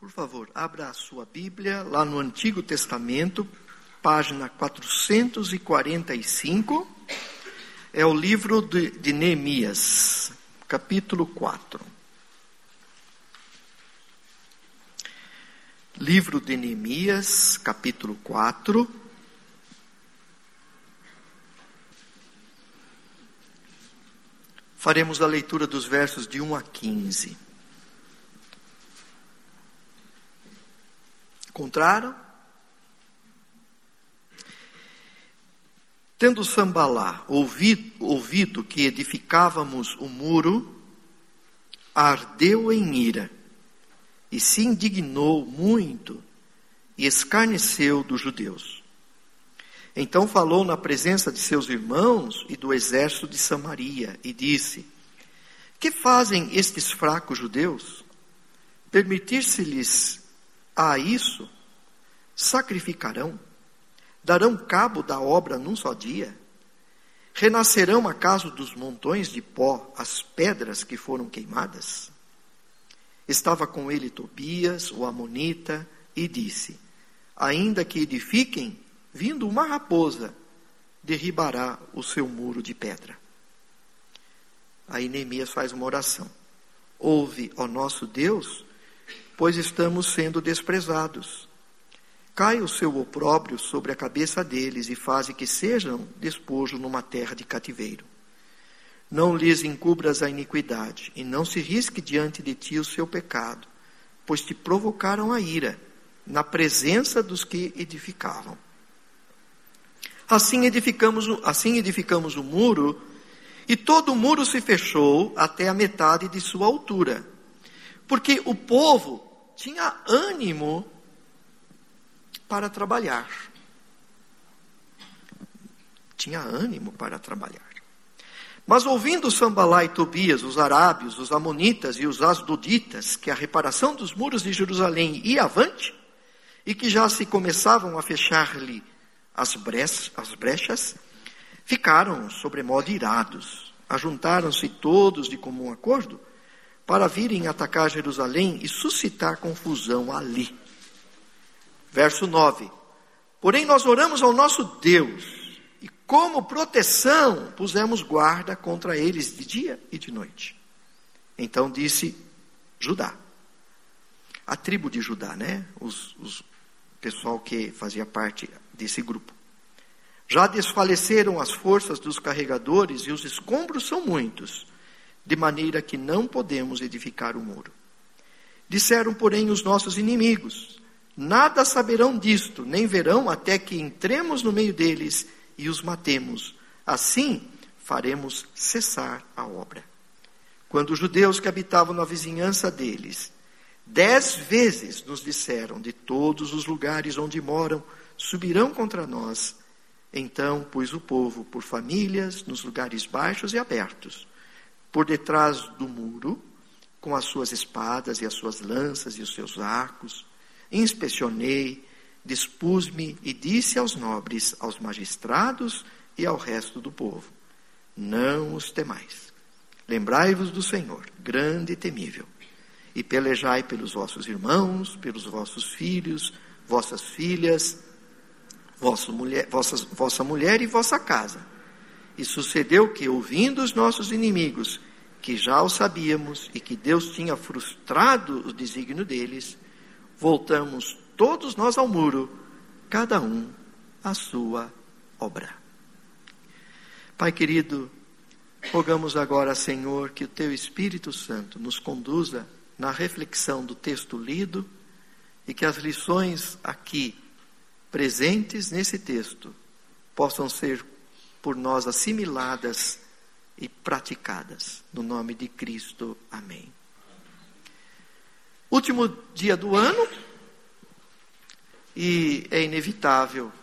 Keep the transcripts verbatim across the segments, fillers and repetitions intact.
Por favor, abra a sua Bíblia lá no Antigo Testamento, página quatrocentos e quarenta e cinco, é o livro de, de Neemias, capítulo quatro. Livro de Neemias, capítulo quatro. Faremos a leitura dos versos de um a quinze. Encontraram? Tendo Sambalá ouvido, ouvido que edificávamos o muro, ardeu em ira, e se indignou muito, e escarneceu dos judeus. Então falou na presença de seus irmãos e do exército de Samaria, e disse: que fazem estes fracos judeus? Permitir-se-lhes a isso? Sacrificarão? Darão cabo da obra num só dia? Renascerão acaso dos montões de pó as pedras que foram queimadas? Estava com ele Tobias, o amonita, e disse: ainda que edifiquem, vindo uma raposa, derribará o seu muro de pedra. Aí Neemias faz uma oração: ouve, ó nosso Deus, pois estamos sendo desprezados. Cai o seu opróbrio sobre a cabeça deles e faze que sejam despojo numa terra de cativeiro. Não lhes encubras a iniquidade, e não se risque diante de ti o seu pecado, pois te provocaram a ira, na presença dos que edificavam. Assim edificamos, assim edificamos o muro, e todo o muro se fechou até a metade de sua altura, porque o povo tinha ânimo para trabalhar. Tinha ânimo para trabalhar. Mas ouvindo Sambalá e Tobias, os arábios, os amonitas e os asdoditas, que a reparação dos muros de Jerusalém ia avante, e que já se começavam a fechar-lhe as brechas, as brechas, ficaram sobremodo irados. Ajuntaram-se todos de comum acordo para virem atacar Jerusalém e suscitar confusão ali. Verso nove. Porém nós oramos ao nosso Deus, e como proteção pusemos guarda contra eles de dia e de noite. Então disse Judá, a tribo de Judá, né? Os, os pessoal que fazia parte desse grupo. Já desfaleceram as forças dos carregadores e os escombros são muitos, de maneira que não podemos edificar o muro. Disseram, porém, os nossos inimigos: nada saberão disto, nem verão até que entremos no meio deles e os matemos. Assim faremos cessar a obra. Quando os judeus que habitavam na vizinhança deles, dez vezes nos disseram: de todos os lugares onde moram, subirão contra nós. Então pus o povo por famílias nos lugares baixos e abertos, por detrás do muro, com as suas espadas e as suas lanças e os seus arcos. Inspecionei, dispus-me e disse aos nobres, aos magistrados e ao resto do povo: não os temais. Lembrai-vos do Senhor, grande e temível, e pelejai pelos vossos irmãos, pelos vossos filhos, vossas filhas, vossa mulher, vossas, vossa mulher e vossa casa. E sucedeu que, ouvindo os nossos inimigos, que já o sabíamos, e que Deus tinha frustrado o desígnio deles, voltamos todos nós ao muro, cada um à sua obra. Pai querido, rogamos agora, Senhor, que o Teu Espírito Santo nos conduza na reflexão do texto lido e que as lições aqui presentes nesse texto possam ser por nós assimiladas e praticadas. No nome de Cristo, amém. Último dia do ano, e é inevitável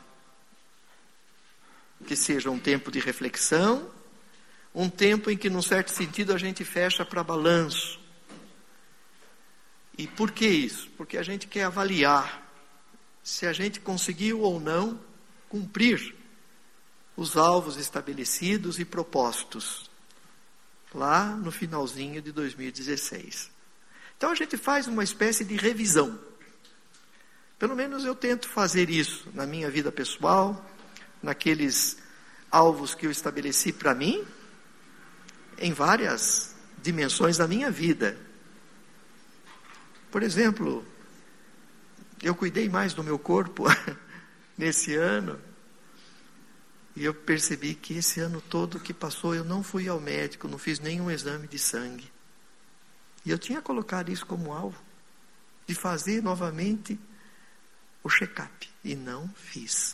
que seja um tempo de reflexão, um tempo em que, num certo sentido, a gente fecha para balanço. E por que isso? Porque a gente quer avaliar se a gente conseguiu ou não cumprir os alvos estabelecidos e propostos lá no finalzinho de dois mil e dezesseis. Então a gente faz uma espécie de revisão. Pelo menos eu tento fazer isso na minha vida pessoal, naqueles alvos que eu estabeleci para mim, em várias dimensões da minha vida. Por exemplo, eu cuidei mais do meu corpo nesse ano, e eu percebi que esse ano todo que passou eu não fui ao médico, não fiz nenhum exame de sangue. E eu tinha colocado isso como alvo, de fazer novamente o check-up, e não fiz.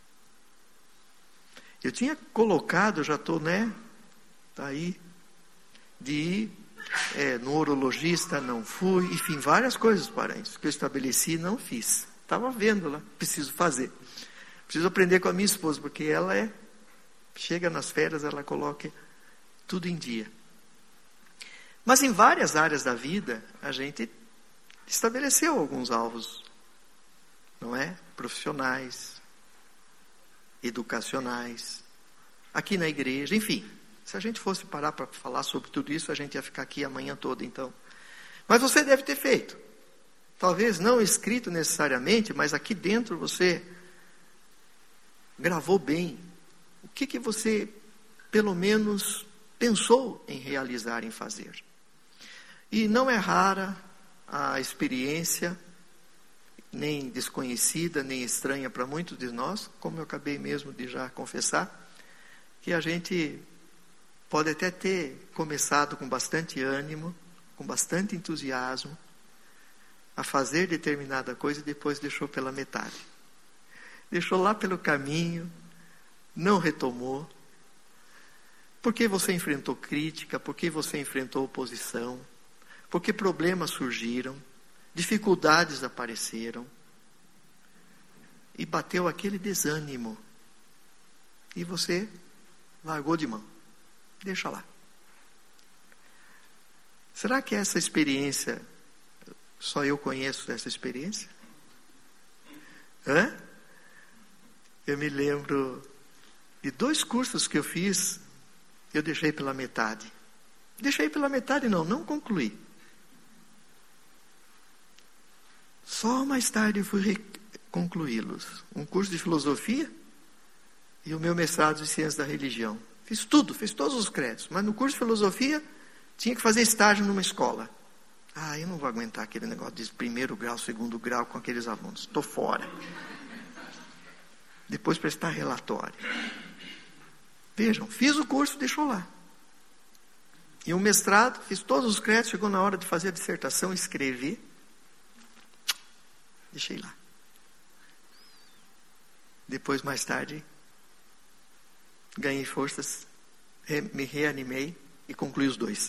Eu tinha colocado, já estou, né, tá aí, de ir é, no urologista, não fui, enfim, várias coisas, parentes, que eu estabeleci e não fiz. Estava vendo lá, preciso fazer. Preciso aprender com a minha esposa, porque ela é, chega nas férias, ela coloca tudo em dia. Mas em várias áreas da vida, a gente estabeleceu alguns alvos, não é? Profissionais, educacionais, aqui na igreja, enfim. Se a gente fosse parar para falar sobre tudo isso, a gente ia ficar aqui a manhã toda, então. Mas você deve ter feito. Talvez não escrito necessariamente, mas aqui dentro você gravou bem. O que, que você, pelo menos, pensou em realizar, em fazer? E não é rara a experiência, nem desconhecida, nem estranha para muitos de nós, como eu acabei mesmo de já confessar, que a gente pode até ter começado com bastante ânimo, com bastante entusiasmo, a fazer determinada coisa e depois deixou pela metade. Deixou lá pelo caminho, não retomou, porque você enfrentou crítica, porque você enfrentou oposição, porque problemas surgiram, dificuldades apareceram, e bateu aquele desânimo, e você largou de mão. Deixa lá. Será que essa experiência, só eu conheço essa experiência? Hã? Eu me lembro de dois cursos que eu fiz, eu deixei pela metade. Deixei pela metade não, não concluí. Só mais tarde eu fui concluí-los. Um curso de filosofia e o meu mestrado de ciência da religião. Fiz tudo, fiz todos os créditos. Mas no curso de filosofia, tinha que fazer estágio numa escola. Ah, eu não vou aguentar aquele negócio de primeiro grau, segundo grau com aqueles alunos. Estou fora. Depois prestar relatório. Vejam, fiz o curso, deixou lá. E o mestrado, fiz todos os créditos, chegou na hora de fazer a dissertação, escrever. Deixei lá. Depois, mais tarde, ganhei forças, me reanimei e concluí os dois.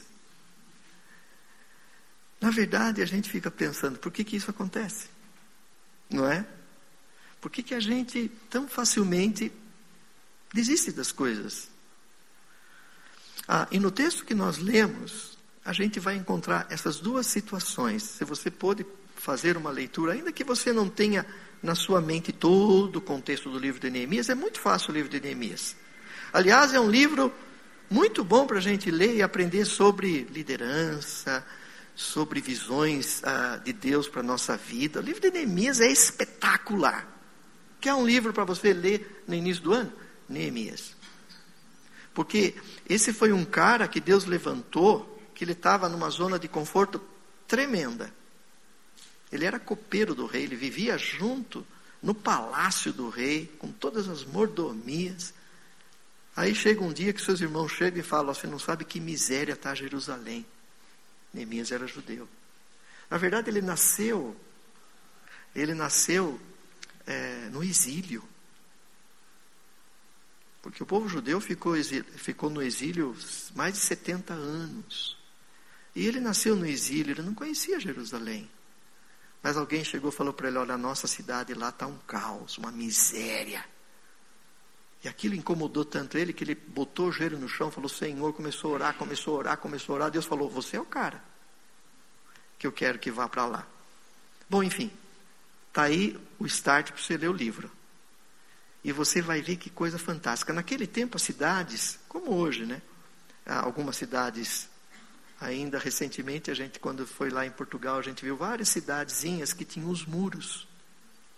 Na verdade, a gente fica pensando, por que que isso acontece? Não é? Por que que a gente tão facilmente desiste das coisas? Ah, e no texto que nós lemos, a gente vai encontrar essas duas situações. Se você pôde fazer uma leitura, ainda que você não tenha na sua mente todo o contexto do livro de Neemias, é muito fácil o livro de Neemias. Aliás, é um livro muito bom para a gente ler e aprender sobre liderança, sobre visões ah, de Deus para a nossa vida. O livro de Neemias é espetacular. Quer um livro para você ler no início do ano? Neemias. Porque esse foi um cara que Deus levantou, que ele estava numa zona de conforto tremenda. Ele era copeiro do rei, ele vivia junto no palácio do rei, com todas as mordomias. Aí chega um dia que seus irmãos chegam e falam, você não sabe que miséria está Jerusalém. Neemias era judeu. Na verdade, ele nasceu, ele nasceu é, no exílio. Porque o povo judeu ficou, ficou no exílio mais de setenta anos. E ele nasceu no exílio, ele não conhecia Jerusalém. Mas alguém chegou e falou para ele, olha, a nossa cidade lá está um caos, uma miséria. E aquilo incomodou tanto ele, que ele botou o joelho no chão, falou, Senhor, começou a orar, começou a orar, começou a orar. Deus falou, você é o cara que eu quero que vá para lá. Bom, enfim, está aí o start para você ler o livro. E você vai ver que coisa fantástica. Naquele tempo, as cidades, como hoje, né? Algumas cidades, ainda recentemente, a gente, quando foi lá em Portugal, a gente viu várias cidadezinhas que tinham os muros.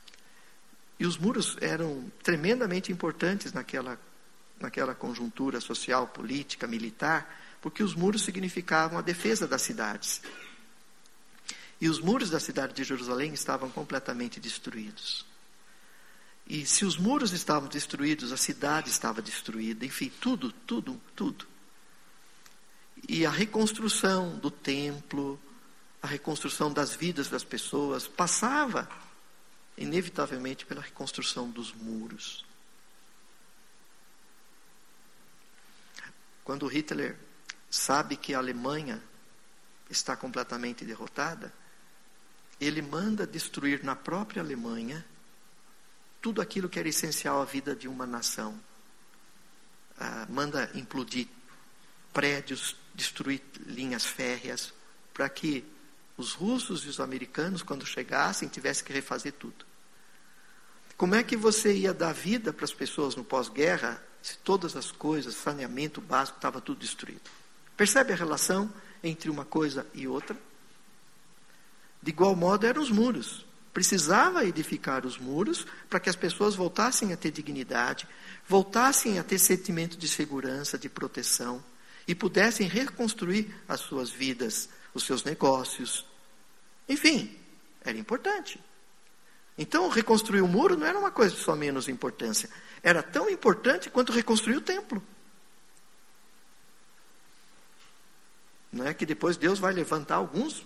E os muros eram tremendamente importantes naquela, naquela conjuntura social, política, militar, porque os muros significavam a defesa das cidades. E os muros da cidade de Jerusalém estavam completamente destruídos. E se os muros estavam destruídos, a cidade estava destruída. Enfim, tudo, tudo, tudo. E a reconstrução do templo, a reconstrução das vidas das pessoas, passava, inevitavelmente, pela reconstrução dos muros. Quando Hitler sabe que a Alemanha está completamente derrotada, ele manda destruir na própria Alemanha tudo aquilo que era essencial à vida de uma nação. Ah, manda implodir prédios, destruir linhas férreas, para que os russos e os americanos, quando chegassem, tivessem que refazer tudo. Como é que você ia dar vida para as pessoas no pós-guerra, se todas as coisas, saneamento básico, estava tudo destruído? Percebe a relação entre uma coisa e outra? De igual modo eram os muros. Precisava edificar os muros para que as pessoas voltassem a ter dignidade, voltassem a ter sentimento de segurança, de proteção, e pudessem reconstruir as suas vidas, os seus negócios. Enfim, era importante. Então, reconstruir o muro não era uma coisa de só menos importância. Era tão importante quanto reconstruir o templo. Não é que depois Deus vai levantar alguns,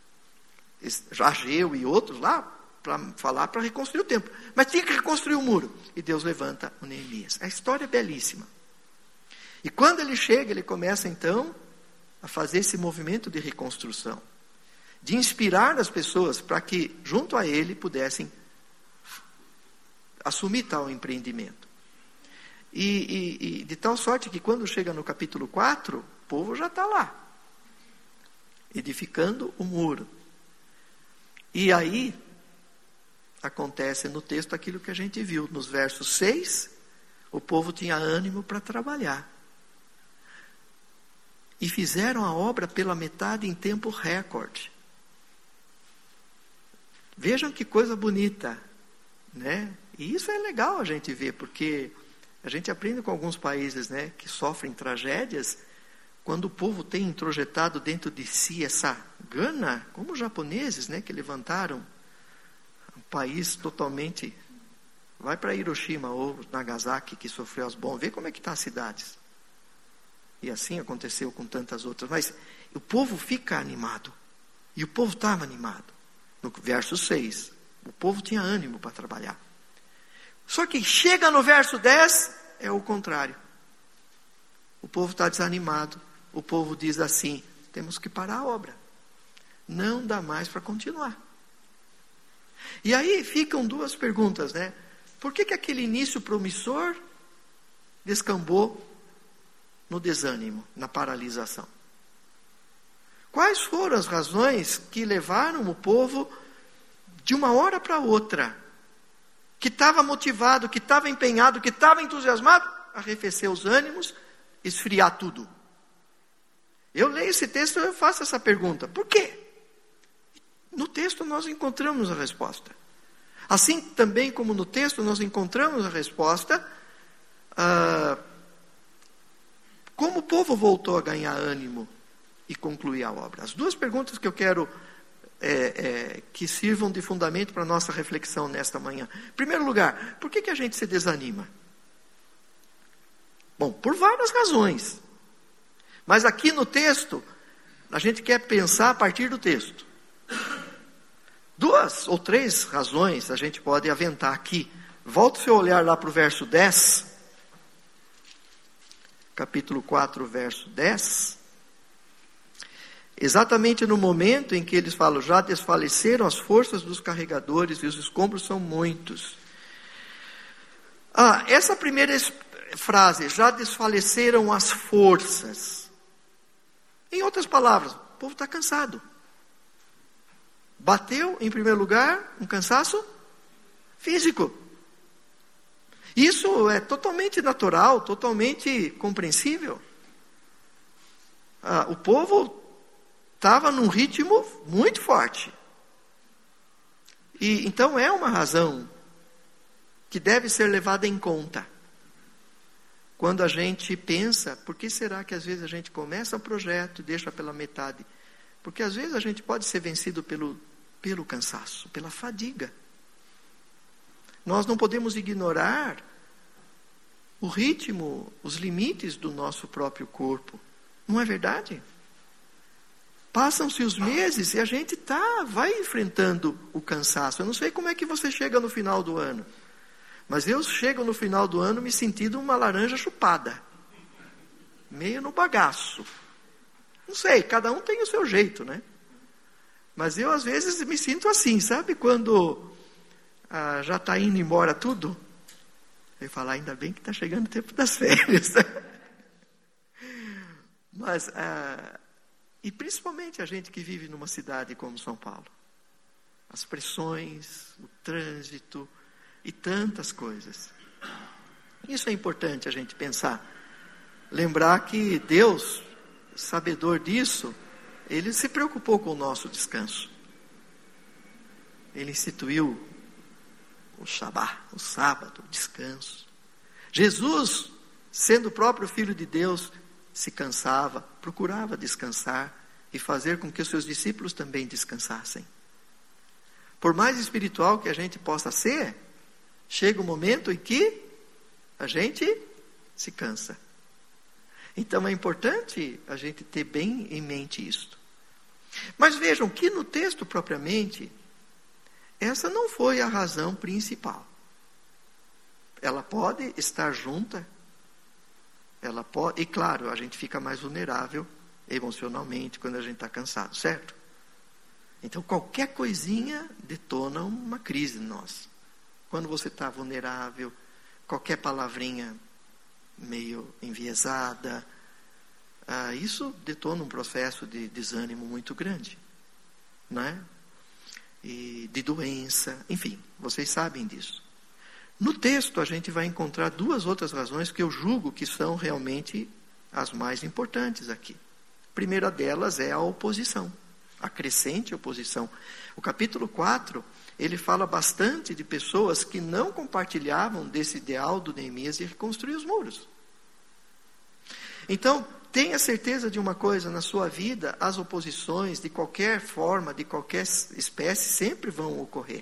Ageu e outros lá, para falar para reconstruir o templo. Mas tinha que reconstruir o muro. E Deus levanta o Neemias. A história é belíssima. E quando ele chega, ele começa então a fazer esse movimento de reconstrução. De inspirar as pessoas para que, junto a ele, pudessem assumir tal empreendimento. E, e, e de tal sorte que quando chega no capítulo quatro, o povo já está lá, edificando o muro. E aí, acontece no texto aquilo que a gente viu. Nos versos seis, o povo tinha ânimo para trabalhar. E fizeram a obra pela metade em tempo recorde. Vejam que coisa bonita, né? E isso é legal a gente ver, porque a gente aprende com alguns países, né, que sofrem tragédias, quando o povo tem introjetado dentro de si essa gana, como os japoneses, né, que levantaram um país totalmente... Vai para Hiroshima ou Nagasaki, que sofreu as bombas, vê como é que estão as cidades. E assim aconteceu com tantas outras. Mas o povo fica animado. E o povo estava animado. No verso seis, o povo tinha ânimo para trabalhar. Só que chega no verso dez, é o contrário. O povo está desanimado. O povo diz assim: temos que parar a obra. Não dá mais para continuar. E aí ficam duas perguntas, né? Por que que aquele início promissor descambou no desânimo, na paralisação? Quais foram as razões que levaram o povo, de uma hora para outra, que estava motivado, que estava empenhado, que estava entusiasmado, a arrefecer os ânimos, esfriar tudo? Eu leio esse texto e eu faço essa pergunta. Por quê? No texto nós encontramos a resposta. Assim também como no texto nós encontramos a resposta, ah, como o povo voltou a ganhar ânimo e concluir a obra. As duas perguntas que eu quero é, é, que sirvam de fundamento para a nossa reflexão nesta manhã. Em primeiro lugar, por que que a gente se desanima? Bom, por várias razões. Mas aqui no texto, a gente quer pensar a partir do texto. Duas ou três razões a gente pode aventar aqui. Volta o seu olhar lá para o verso dez. Capítulo quatro, verso dez. Exatamente no momento em que eles falam: já desfaleceram as forças dos carregadores e os escombros são muitos. Ah, essa primeira frase, já desfaleceram as forças. Em outras palavras, o povo está cansado. Bateu, em primeiro lugar, um cansaço físico. Isso é totalmente natural, totalmente compreensível. Ah, o povo estava num ritmo muito forte. E então é uma razão que deve ser levada em conta. Quando a gente pensa, por que será que às vezes a gente começa um projeto e deixa pela metade? Porque às vezes a gente pode ser vencido pelo, pelo cansaço, pela fadiga. Nós não podemos ignorar o ritmo, os limites do nosso próprio corpo. Não é verdade? Passam-se os meses e a gente tá, vai enfrentando o cansaço. Eu não sei como é que você chega no final do ano. Mas eu chego no final do ano me sentindo uma laranja chupada. Meio no bagaço. Não sei, cada um tem o seu jeito, né? Mas eu às vezes me sinto assim, sabe? Quando ah, já está indo embora tudo. Eu falo, ainda bem que está chegando o tempo das férias. Mas... Ah, E principalmente a gente que vive numa cidade como São Paulo. As pressões, o trânsito e tantas coisas. Isso é importante a gente pensar. Lembrar que Deus, sabedor disso, Ele se preocupou com o nosso descanso. Ele instituiu o Shabá, o sábado, o descanso. Jesus, sendo o próprio Filho de Deus, se cansava, procurava descansar e fazer com que os seus discípulos também descansassem. Por mais espiritual que a gente possa ser, chega um momento em que a gente se cansa. Então é importante a gente ter bem em mente isto. Mas vejam que no texto propriamente, essa não foi a razão principal. Ela pode estar junta. Ela pode, e claro, a gente fica mais vulnerável emocionalmente quando a gente está cansado, certo? Então qualquer coisinha detona uma crise em nós. Quando você está vulnerável, qualquer palavrinha meio enviesada, ah, isso detona um processo de desânimo muito grande, né? E de doença, enfim, vocês sabem disso. No texto a gente vai encontrar duas outras razões que eu julgo que são realmente as mais importantes aqui. A primeira delas é a oposição, a crescente oposição. O capítulo quatro, ele fala bastante de pessoas que não compartilhavam desse ideal do Neemias de reconstruir os muros. Então, tenha certeza de uma coisa, na sua vida, as oposições de qualquer forma, de qualquer espécie, sempre vão ocorrer.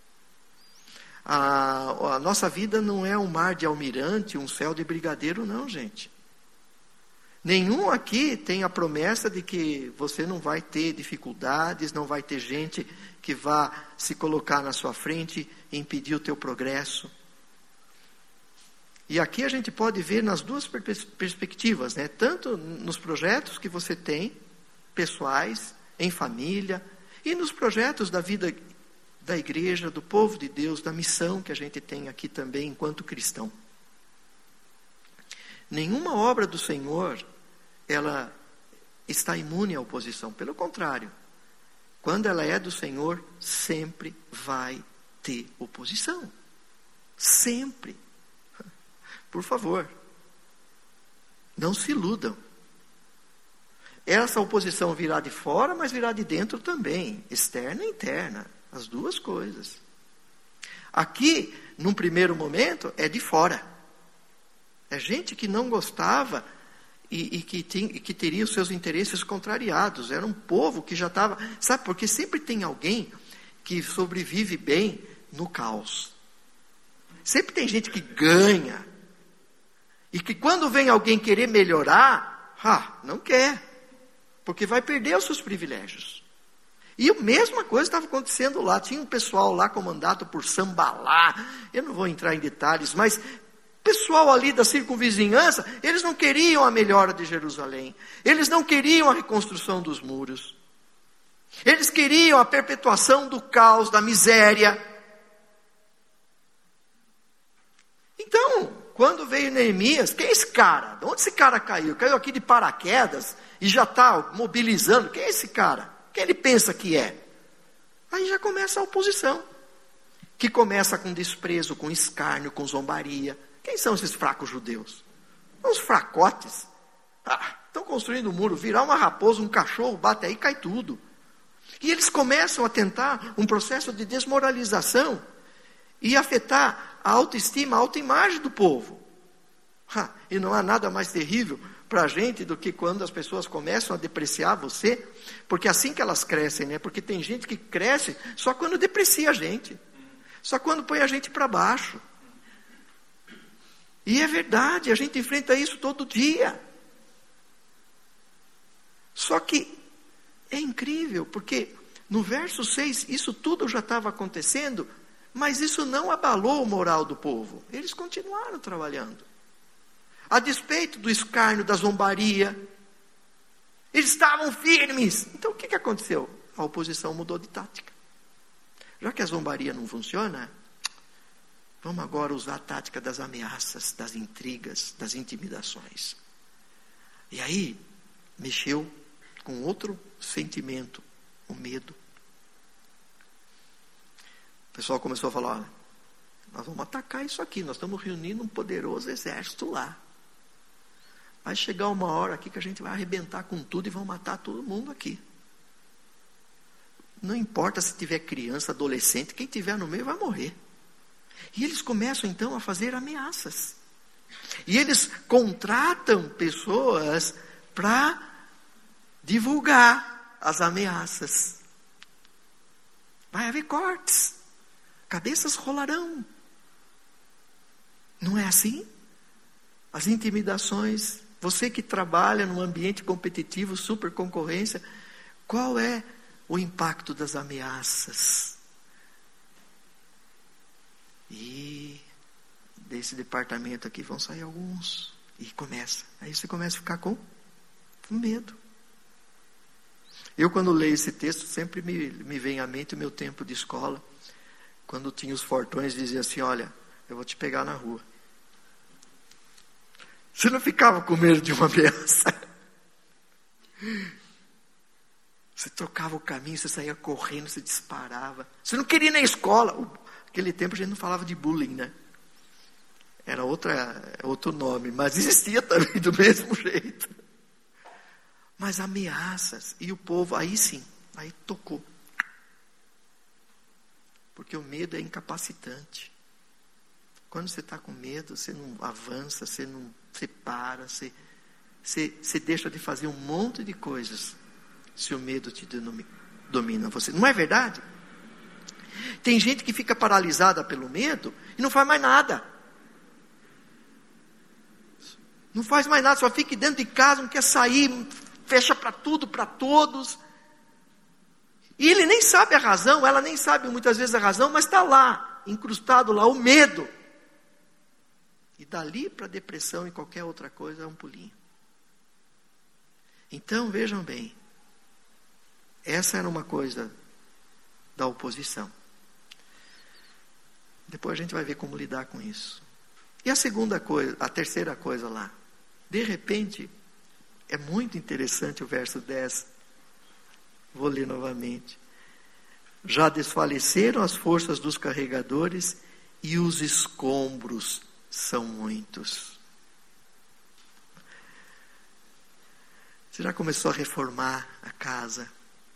A, a nossa vida não é um mar de almirante, um céu de brigadeiro, não, gente. Nenhum aqui tem a promessa de que você não vai ter dificuldades, não vai ter gente que vá se colocar na sua frente e impedir o teu progresso. E aqui a gente pode ver nas duas perspectivas, né? Tanto nos projetos que você tem, pessoais, em família, e nos projetos da vida da igreja, do povo de Deus, da missão que a gente tem aqui também enquanto cristão. Nenhuma obra do Senhor, ela está imune à oposição. Pelo contrário, quando ela é do Senhor, sempre vai ter oposição. Sempre. Por favor, não se iludam. Essa oposição virá de fora, mas virá de dentro também, externa e interna. As duas coisas. Aqui, num primeiro momento, é de fora. É gente que não gostava e, e, que, tem, e que teria os seus interesses contrariados. Era um povo que já estava... Sabe, porque sempre tem alguém que sobrevive bem no caos. Sempre tem gente que ganha. E que quando vem alguém querer melhorar, ah, não quer. Porque vai perder os seus privilégios. E a mesma coisa estava acontecendo lá. Tinha um pessoal lá comandado por Sambalá. Eu não vou entrar em detalhes, mas pessoal ali da circunvizinhança, eles não queriam a melhora de Jerusalém. Eles não queriam a reconstrução dos muros. Eles queriam a perpetuação do caos, da miséria. Então, quando veio Neemias, quem é esse cara? De onde esse cara caiu? Caiu aqui de paraquedas e já está mobilizando. Quem é esse cara? Quem ele pensa que é? Aí já começa a oposição, que começa com desprezo, com escárnio, com zombaria. Quem são esses fracos judeus? Os fracotes. Ah, estão construindo um muro, virar uma raposa, um cachorro, bate aí, cai tudo. E eles começam a tentar um processo de desmoralização e afetar a autoestima, a autoimagem do povo. Ha, e não há nada mais terrível para a gente do que quando as pessoas começam a depreciar você, porque assim que elas crescem, né? Porque tem gente que cresce só quando deprecia a gente, só quando põe a gente para baixo. E é verdade, a gente enfrenta isso todo dia. Só que é incrível, porque no verso seis, isso tudo já estava acontecendo, mas isso não abalou o moral do povo. Eles continuaram trabalhando. A despeito do escárnio, da zombaria, eles estavam firmes. Então o que, que aconteceu? A oposição mudou de tática. Já que a zombaria não funciona, vamos agora usar a tática das ameaças, das intrigas, das intimidações. E aí, mexeu com outro sentimento, o medo. O pessoal começou a falar, olha, nós vamos atacar isso aqui, nós estamos reunindo um poderoso exército lá. Vai chegar uma hora aqui que a gente vai arrebentar com tudo e vão matar todo mundo aqui. Não importa se tiver criança, adolescente, quem tiver no meio vai morrer. E eles começam então a fazer ameaças. E eles contratam pessoas para divulgar as ameaças. Vai haver cortes. Cabeças rolarão. Não é assim? As intimidações. Você que trabalha num ambiente competitivo, super concorrência, qual é o impacto das ameaças? E desse departamento aqui vão sair alguns. E começa. Aí você começa a ficar com, com medo. Eu, quando leio esse texto, sempre me, me vem à mente o meu tempo de escola. Quando tinha os fortões, dizia assim, olha, eu vou te pegar na rua. Você não ficava com medo de uma ameaça? Você trocava o caminho, você saía correndo, você disparava. Você não queria ir na escola. Naquele tempo a gente não falava de bullying, né? Era outra, outro nome, mas existia também do mesmo jeito. Mas ameaças, e o povo, aí sim, aí tocou. Porque o medo é incapacitante. Quando você está com medo, você não avança, você não você para, você, você, você deixa de fazer um monte de coisas, se o medo te domina você. Não é verdade? Tem gente que fica paralisada pelo medo e não faz mais nada. Não faz mais nada, só fica dentro de casa, não quer sair, fecha para tudo, para todos. E ele nem sabe a razão, ela nem sabe muitas vezes a razão, mas está lá, incrustado lá, o medo. E dali para a depressão e qualquer outra coisa é um pulinho. Então, vejam bem, essa era uma coisa da oposição. Depois a gente vai ver como lidar com isso. E a segunda coisa, a terceira coisa lá, de repente, é muito interessante o verso dez. Vou ler novamente. Já desfaleceram as forças dos carregadores e os escombros são muitos. Você já começou a reformar a casa?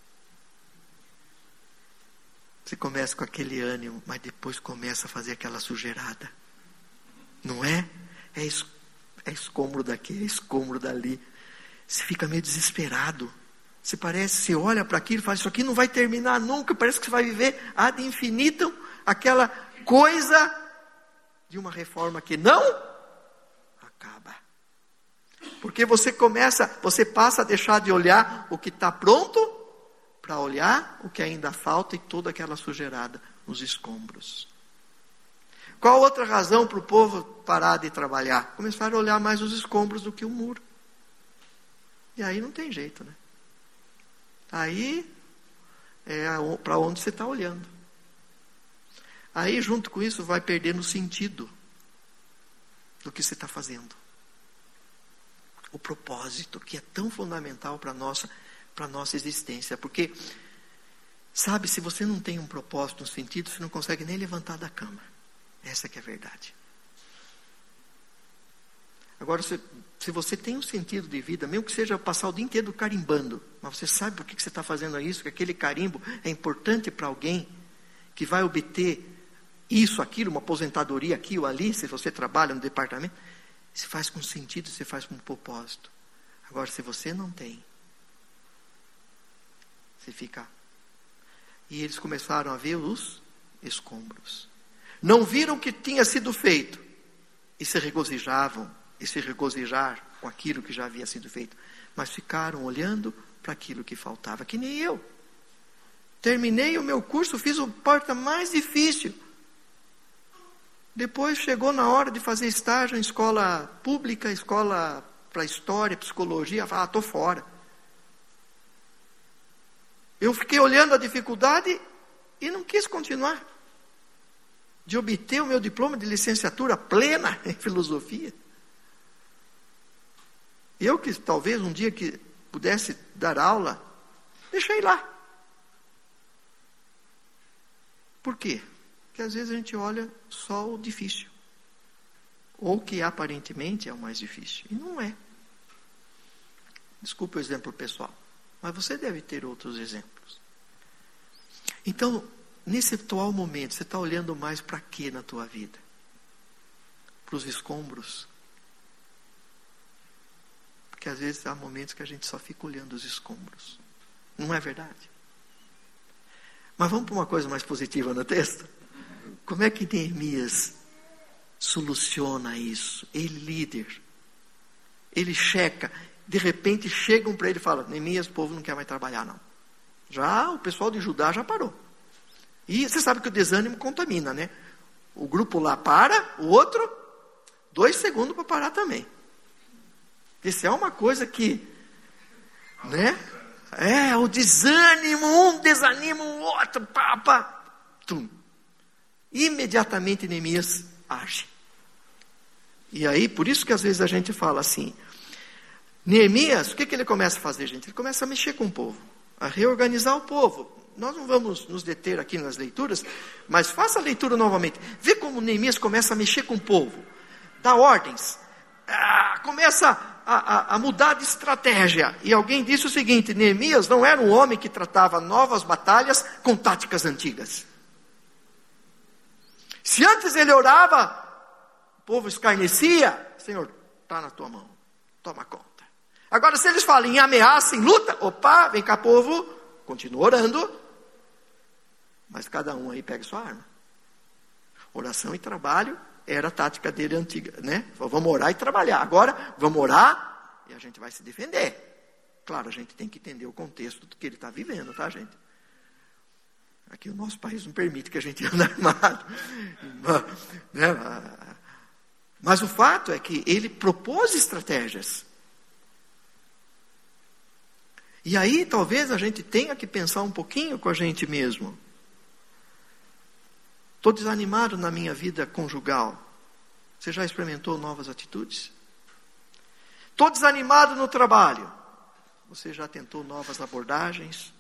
Você começa com aquele ânimo, mas depois começa a fazer aquela sujeirada. Não é? É, es, é escombro daqui, é escombro dali. Você fica meio desesperado. Você parece, você olha para aquilo e fala, isso aqui não vai terminar nunca, parece que você vai viver ad infinitum, aquela coisa de uma reforma que não acaba. Porque você começa, você passa a deixar de olhar o que está pronto, para olhar o que ainda falta e toda aquela sujeirada, os escombros. Qual outra razão para o povo parar de trabalhar? Começaram a olhar mais os escombros do que o muro. E aí não tem jeito, né? Aí é para onde você está olhando. Aí junto com isso vai perdendo o sentido do que você está fazendo. O propósito que é tão fundamental para a nossa, para a nossa existência. Porque, sabe, se você não tem um propósito, um sentido, você não consegue nem levantar da cama. Essa que é a verdade. Agora, se, se você tem um sentido de vida, mesmo que seja passar o dia inteiro carimbando, mas você sabe por que você está fazendo isso, que aquele carimbo é importante para alguém que vai obter isso, aquilo, uma aposentadoria aqui ou ali, se você trabalha no departamento, se faz com sentido, se faz com propósito. Agora, se você não tem, você fica... E eles começaram a ver os escombros. Não viram o que tinha sido feito. E se regozijavam, e se regozijar com aquilo que já havia sido feito. Mas ficaram olhando para aquilo que faltava, que nem eu. Terminei o meu curso, fiz o porta mais difícil. Depois chegou na hora de fazer estágio em escola pública, escola para história, psicologia, falei, ah, estou fora. Eu fiquei olhando a dificuldade e não quis continuar. De obter o meu diploma de licenciatura plena em filosofia. Eu que talvez um dia que pudesse dar aula, deixei lá. Por quê? Porque às vezes a gente olha só o difícil. Ou o que aparentemente é o mais difícil. E não é. Desculpe o exemplo pessoal. Mas você deve ter outros exemplos. Então, nesse atual momento, você está olhando mais para quê na tua vida? Para os escombros? Porque às vezes há momentos que a gente só fica olhando os escombros. Não é verdade? Mas vamos para uma coisa mais positiva no texto? Como é que Neemias soluciona isso? Ele líder. Ele checa. De repente chegam para ele e falam, Neemias, o povo não quer mais trabalhar não. Já o pessoal de Judá já parou. E você sabe que o desânimo contamina, né? O grupo lá para, o outro, dois segundos para parar também. Isso é uma coisa que, né? É, o desânimo, um desanima o outro, pá, pá, tum. Imediatamente Neemias age. E aí, por isso que às vezes a gente fala assim, Neemias, o que, que ele começa a fazer, gente? Ele começa a mexer com o povo, a reorganizar o povo. Nós não vamos nos deter aqui nas leituras, mas faça a leitura novamente. Vê como Neemias começa a mexer com o povo, dá ordens, ah, começa a, a, a mudar de estratégia. E alguém disse o seguinte, Neemias não era um homem que tratava novas batalhas com táticas antigas. Se antes ele orava, o povo escarnecia, Senhor, está na tua mão, toma conta. Agora se eles falam em ameaça, em luta, opa, vem cá povo, continua orando, mas cada um aí pega sua arma. Oração e trabalho era a tática dele antiga, né? Vamos orar e trabalhar. Agora, vamos orar e a gente vai se defender. Claro, a gente tem que entender o contexto do que ele está vivendo, tá, gente? Aqui o nosso país não permite que a gente ande armado. Mas o fato é que ele propôs estratégias. E aí talvez a gente tenha que pensar um pouquinho com a gente mesmo. Estou desanimado na minha vida conjugal. Você já experimentou novas atitudes? Estou desanimado no trabalho. Você já tentou novas abordagens?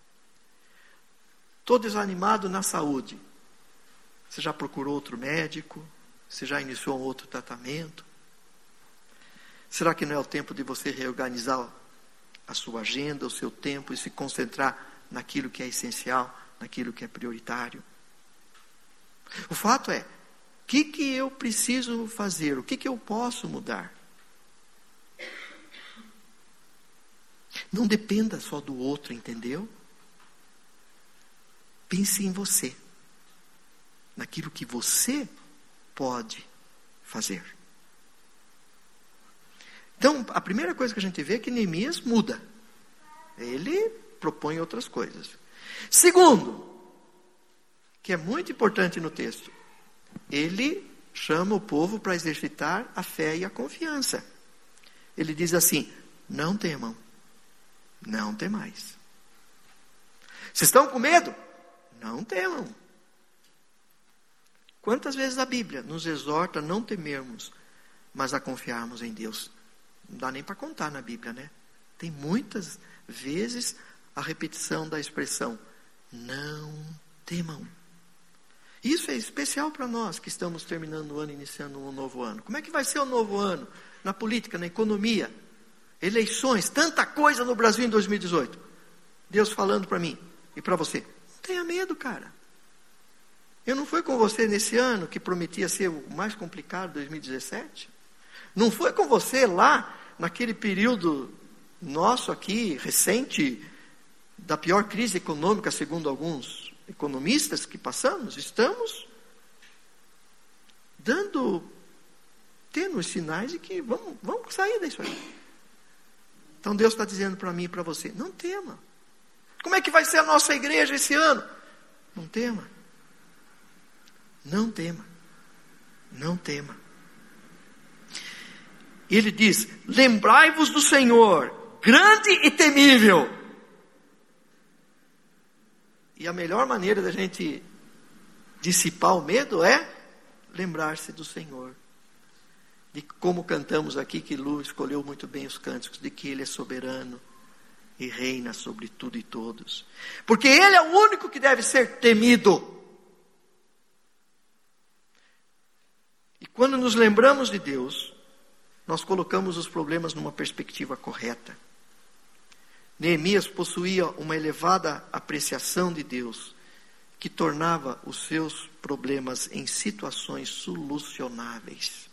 Estou desanimado na saúde. Você já procurou outro médico? Você já iniciou um outro tratamento? Será que não é o tempo de você reorganizar a sua agenda, o seu tempo e se concentrar naquilo que é essencial, naquilo que é prioritário? O fato é, o que, que eu preciso fazer? O que, que eu posso mudar? Não dependa só do outro, entendeu? Pense em você. Naquilo que você pode fazer. Então, a primeira coisa que a gente vê é que Neemias muda. Ele propõe outras coisas. Segundo, que é muito importante no texto, ele chama o povo para exercitar a fé e a confiança. Ele diz assim, não temam, não temais. Vocês estão com medo? Não temam. Quantas vezes a Bíblia nos exorta a não temermos, mas a confiarmos em Deus? Não dá nem para contar na Bíblia, né? Tem muitas vezes a repetição da expressão, não temam. Isso é especial para nós que estamos terminando o ano, iniciando um novo ano. Como é que vai ser o novo ano? Na política, na economia, eleições, tanta coisa no Brasil em dois mil e dezoito. Deus falando para mim e para você, não tenha medo, cara. Eu não fui com você nesse ano que prometia ser o mais complicado, dois mil e dezessete? Não foi com você lá, naquele período nosso aqui, recente, da pior crise econômica, segundo alguns economistas que passamos? Estamos dando, tendo os sinais de que vamos, vamos sair disso aí. Então Deus está dizendo para mim e para você, não tema. Como é que vai ser a nossa igreja esse ano? Não tema. Não tema. Não tema. Ele diz, lembrai-vos do Senhor, grande e temível. E a melhor maneira da gente dissipar o medo é lembrar-se do Senhor. De como cantamos aqui, que Lu escolheu muito bem os cânticos, de que Ele é soberano e reina sobre tudo e todos. Porque Ele é o único que deve ser temido. E quando nos lembramos de Deus, nós colocamos os problemas numa perspectiva correta. Neemias possuía uma elevada apreciação de Deus, que tornava os seus problemas em situações solucionáveis.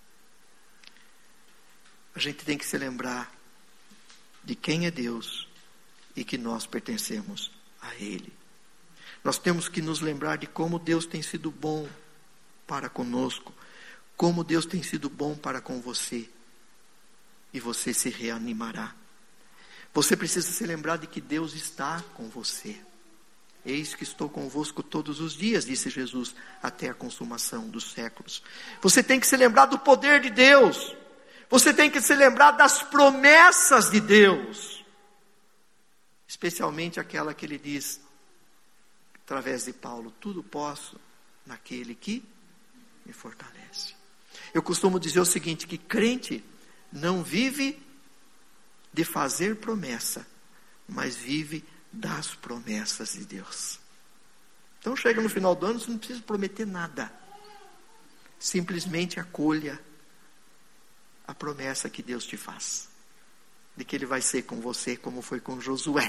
A gente tem que se lembrar de quem é Deus e que nós pertencemos a Ele. Nós temos que nos lembrar de como Deus tem sido bom para conosco, como Deus tem sido bom para com você, e você se reanimará. Você precisa se lembrar de que Deus está com você. Eis que estou convosco todos os dias, disse Jesus, até a consumação dos séculos. Você tem que se lembrar do poder de Deus. Você tem que se lembrar das promessas de Deus. Especialmente aquela que ele diz, através de Paulo, tudo posso naquele que me fortalece. Eu costumo dizer o seguinte, que crente não vive de fazer promessa, mas vive das promessas de Deus. Então chega no final do ano, você não precisa prometer nada. Simplesmente acolha a promessa que Deus te faz, de que Ele vai ser com você como foi com Josué,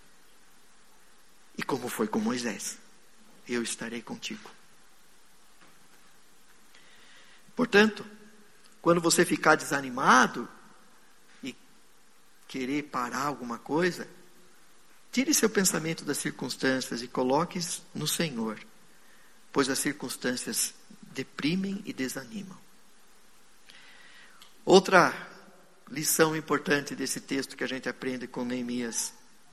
e como foi com Moisés. Eu estarei contigo. Portanto, quando você ficar desanimado, e querer parar alguma coisa, tire seu pensamento das circunstâncias e coloque no Senhor, pois as circunstâncias deprimem e desanimam. Outra lição importante desse texto que a gente aprende com Neemias.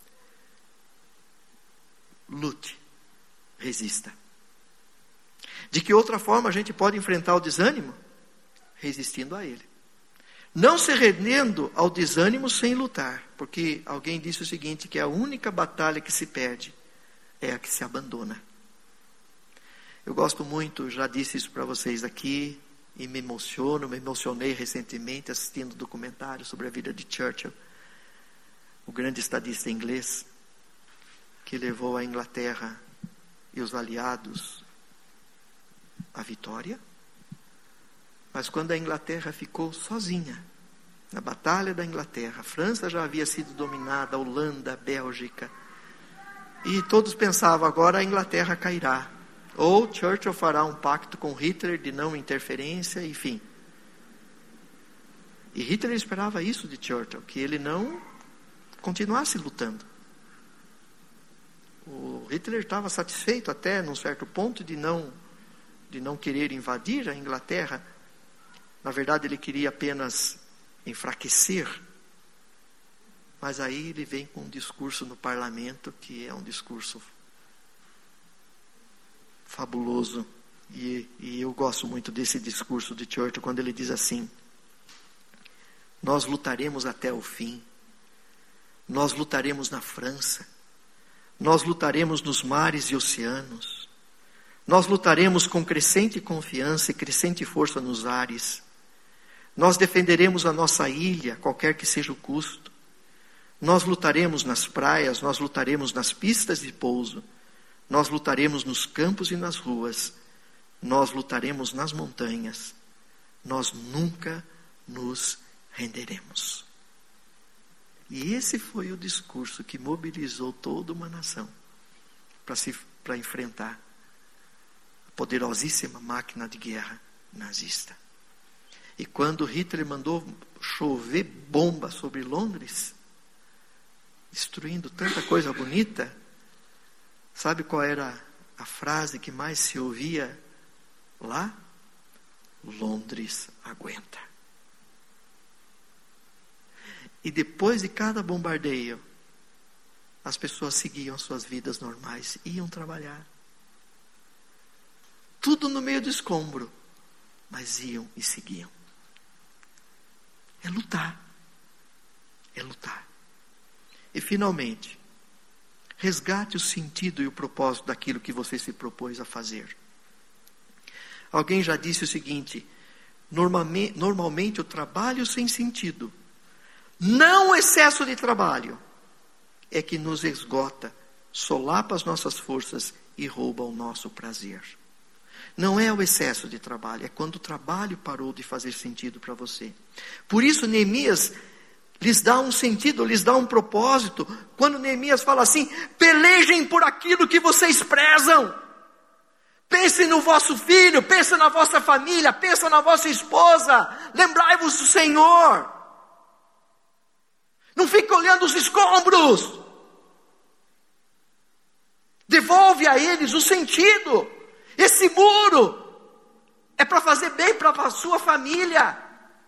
Lute, resista. De que outra forma a gente pode enfrentar o desânimo? Resistindo a ele. Não se rendendo ao desânimo sem lutar. Porque alguém disse o seguinte, que a única batalha que se perde é a que se abandona. Eu gosto muito, já disse isso para vocês aqui, e me emociono, me emocionei recentemente assistindo um documentário sobre a vida de Churchill, o grande estadista inglês, que levou a Inglaterra e os aliados à vitória. Mas quando a Inglaterra ficou sozinha, na Batalha da Inglaterra, a França já havia sido dominada, a Holanda, a Bélgica, e todos pensavam, agora a Inglaterra cairá. Ou Churchill fará um pacto com Hitler de não interferência, enfim. E Hitler esperava isso de Churchill, que ele não continuasse lutando. O Hitler estava satisfeito até, num certo ponto, de não, de não querer invadir a Inglaterra. Na verdade, ele queria apenas enfraquecer. Mas aí ele vem com um discurso no parlamento, que é um discurso fabuloso, e, e eu gosto muito desse discurso de Churchill, quando ele diz assim, nós lutaremos até o fim, nós lutaremos na França, nós lutaremos nos mares e oceanos, nós lutaremos com crescente confiança e crescente força nos ares, nós defenderemos a nossa ilha, qualquer que seja o custo, nós lutaremos nas praias, nós lutaremos nas pistas de pouso, nós lutaremos nos campos e nas ruas, nós lutaremos nas montanhas, nós nunca nos renderemos. E esse foi o discurso que mobilizou toda uma nação para se, para enfrentar poderosíssima máquina de guerra nazista. E quando Hitler mandou chover bomba sobre Londres, destruindo tanta coisa bonita, sabe qual era a frase que mais se ouvia lá? Londres aguenta. E depois de cada bombardeio, as pessoas seguiam suas vidas normais, iam trabalhar. Tudo no meio do escombro, mas iam e seguiam. É lutar. É lutar. E finalmente, resgate o sentido e o propósito daquilo que você se propôs a fazer. Alguém já disse o seguinte: normalmente, normalmente o trabalho sem sentido, não o excesso de trabalho, é que nos esgota, solapa as nossas forças e rouba o nosso prazer. Não é o excesso de trabalho, é quando o trabalho parou de fazer sentido para você. Por isso Neemias lhes dá um sentido, lhes dá um propósito. Quando Neemias fala assim: pelejem por aquilo que vocês prezam. Pense no vosso filho, pense na vossa família, pense na vossa esposa. Lembrai-vos do Senhor. Não fique olhando os escombros. Devolve a eles o sentido. Esse muro é para fazer bem para a sua família,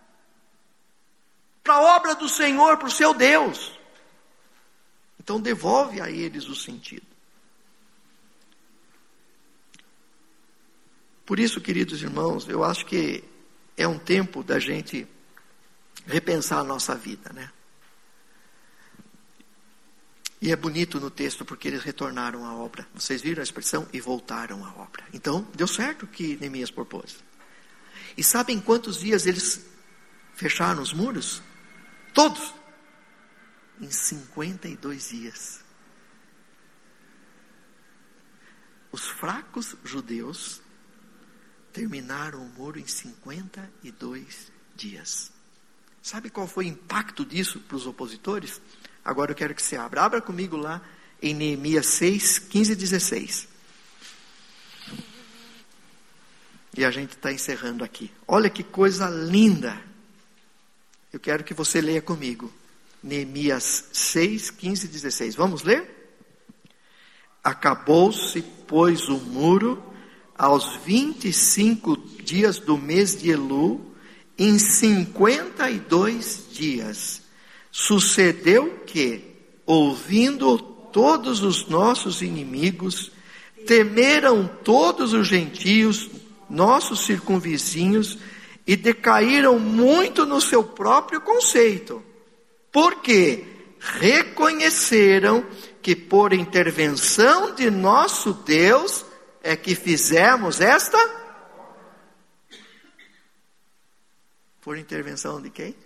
para a obra do Senhor, para o seu Deus. Então devolve a eles o sentido. Por isso, queridos irmãos, eu acho que é um tempo da gente repensar a nossa vida, né? E é bonito no texto porque eles retornaram à obra. Vocês viram a expressão? E voltaram à obra. Então, deu certo o que Neemias propôs. E sabem quantos dias eles fecharam os muros? Todos. Em cinquenta e dois dias. Os fracos judeus terminaram o muro em cinquenta e dois dias. Sabe qual foi o impacto disso para os opositores? Agora eu quero que você abra. Abra comigo lá em Neemias seis, quinze e dezesseis. E a gente está encerrando aqui. Olha que coisa linda. Eu quero que você leia comigo. Neemias seis, quinze e dezesseis. Vamos ler? Acabou-se, pois, o muro aos vinte e cinco dias do mês de Elu, em cinquenta e dois dias. Sucedeu que, ouvindo todos os nossos inimigos, temeram todos os gentios, nossos circunvizinhos, e decaíram muito no seu próprio conceito, porque reconheceram que por intervenção de nosso Deus é que fizemos esta. Por intervenção de quem?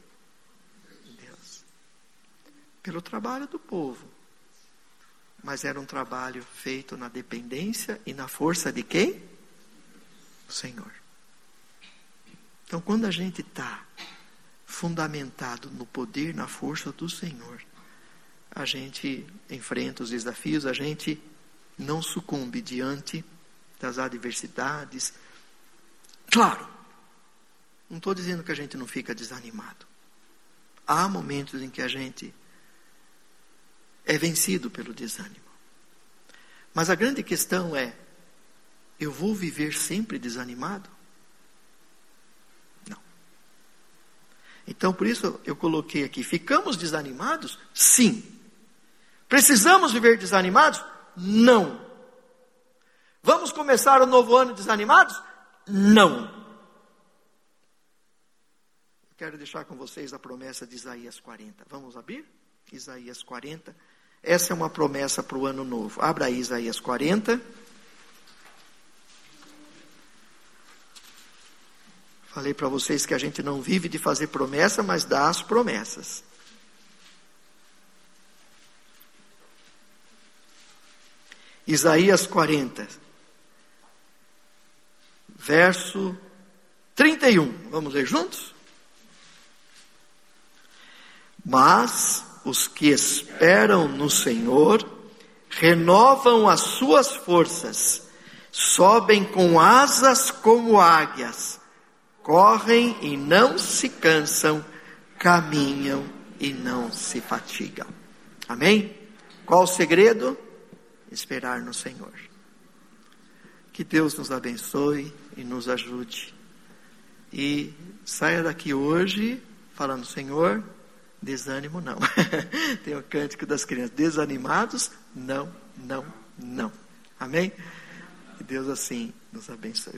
Pelo trabalho do povo. Mas era um trabalho feito na dependência e na força de quem? O Senhor. Então, quando a gente está fundamentado no poder, na força do Senhor, a gente enfrenta os desafios, a gente não sucumbe diante das adversidades. Claro, não estou dizendo que a gente não fica desanimado. Há momentos em que a gente é vencido pelo desânimo. Mas a grande questão é: eu vou viver sempre desanimado? Não. Então, por isso eu coloquei aqui: ficamos desanimados? Sim. Precisamos viver desanimados? Não. Vamos começar o novo ano desanimados? Não. Eu quero deixar com vocês a promessa de Isaías quarenta. Vamos abrir? Isaías quarenta. Essa é uma promessa para o ano novo. Abra aí Isaías quarenta. Falei para vocês que a gente não vive de fazer promessa, mas dá as promessas. Isaías quarenta. Verso trinta e um. Vamos ler juntos? Mas os que esperam no Senhor renovam as suas forças, sobem com asas como águias, correm e não se cansam, caminham e não se fatigam. Amém? Qual o segredo? Esperar no Senhor. Que Deus nos abençoe e nos ajude. E saia daqui hoje falando: Senhor, desânimo não. Tem o cântico das crianças: desanimados, não, não, não. Amém? Que Deus assim nos abençoe.